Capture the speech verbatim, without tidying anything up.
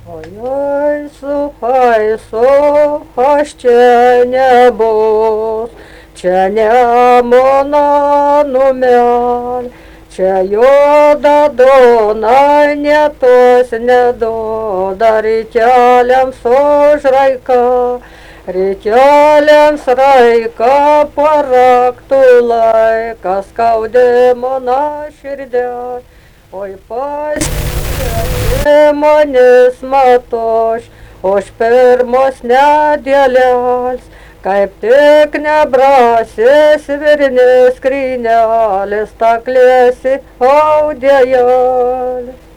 Oi, oi, su paisu, aš čia nebus, čia nemono numelė, čia juoda dona, netos neduoda, ryteliams užraika, ryteliams raika, paraktų laikas, skaudė mano širdė, oi pas. Žmonės matoš, už pirmos nedėlės, kaip tik nebrasės virnės skrynelės, taklėsi audėjėlės.